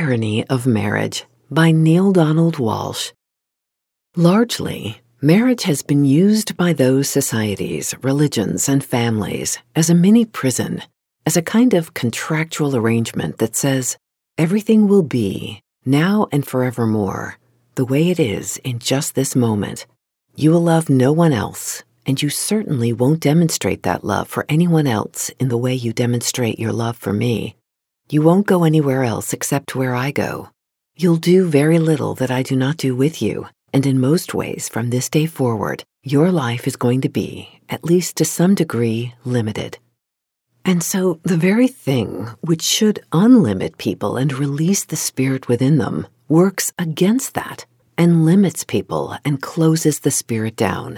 Irony of Marriage by Neale Donald Walsch. Largely, marriage has been used by those societies, religions, and families as a mini prison, as a kind of contractual arrangement that says everything will be, now and forevermore, the way it is in just this moment. You will love no one else, and you certainly won't demonstrate that love for anyone else in the way you demonstrate your love for me. You won't go anywhere else except where I go. You'll do very little that I do not do with you, and in most ways from this day forward, your life is going to be, at least to some degree, limited. And so the very thing which should unlimit people and release the spirit within them works against that and limits people and closes the spirit down.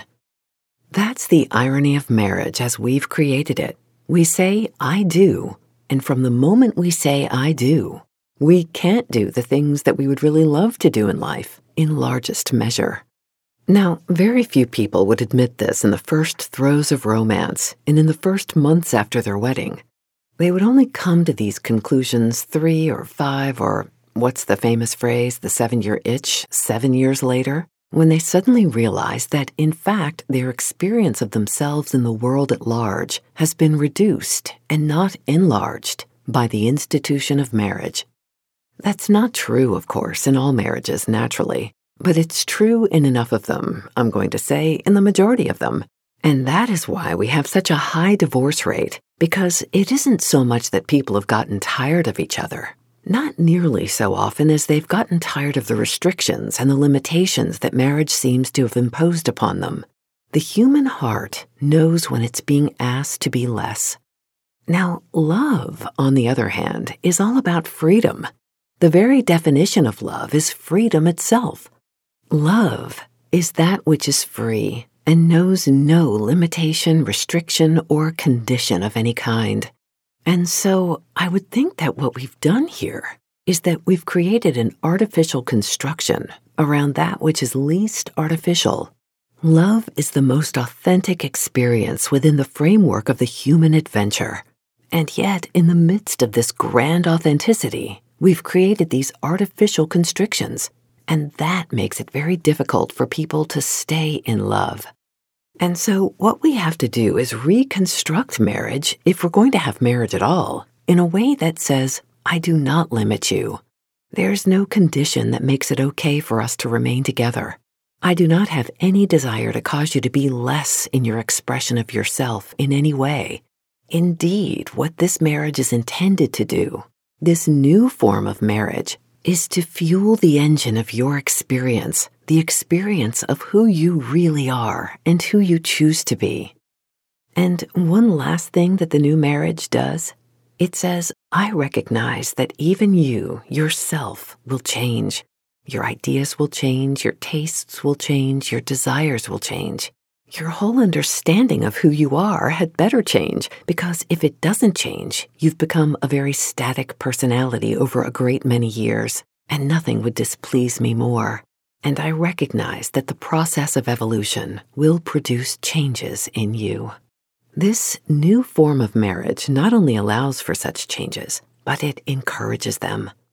That's the irony of marriage as we've created it. We say, I do, and from the moment we say, I do, we can't do the things that we would really love to do in life, in largest measure. Now, very few people would admit this in the first throes of romance and in the first months after their wedding. They would only come to these conclusions 3 or 5 or, what's the famous phrase, the 7-year itch, 7 years later, when they suddenly realize that, in fact, their experience of themselves in the world at large has been reduced and not enlarged by the institution of marriage. That's not true, of course, in all marriages, naturally. But it's true in enough of them, I'm going to say, in the majority of them. And that is why we have such a high divorce rate, because it isn't so much that people have gotten tired of each other. Not nearly so often as they've gotten tired of the restrictions and the limitations that marriage seems to have imposed upon them. The human heart knows when it's being asked to be less. Now, love, on the other hand, is all about freedom. The very definition of love is freedom itself. Love is that which is free and knows no limitation, restriction, or condition of any kind. And so I would think that what we've done here is that we've created an artificial construction around that which is least artificial. Love is the most authentic experience within the framework of the human adventure. And yet, in the midst of this grand authenticity, we've created these artificial constrictions. And that makes it very difficult for people to stay in love. And so what we have to do is reconstruct marriage, if we're going to have marriage at all, in a way that says, I do not limit you. There's no condition that makes it okay for us to remain together. I do not have any desire to cause you to be less in your expression of yourself in any way. Indeed, what this marriage is intended to do, this new form of marriage, is to fuel the engine of your experience, the experience of who you really are and who you choose to be. And one last thing that the new marriage does, it says, I recognize that even you, yourself, will change. Your ideas will change, your tastes will change, your desires will change. Your whole understanding of who you are had better change, because if it doesn't change, you've become a very static personality over a great many years, and nothing would displease me more. And I recognize that the process of evolution will produce changes in you. This new form of marriage not only allows for such changes, but it encourages them.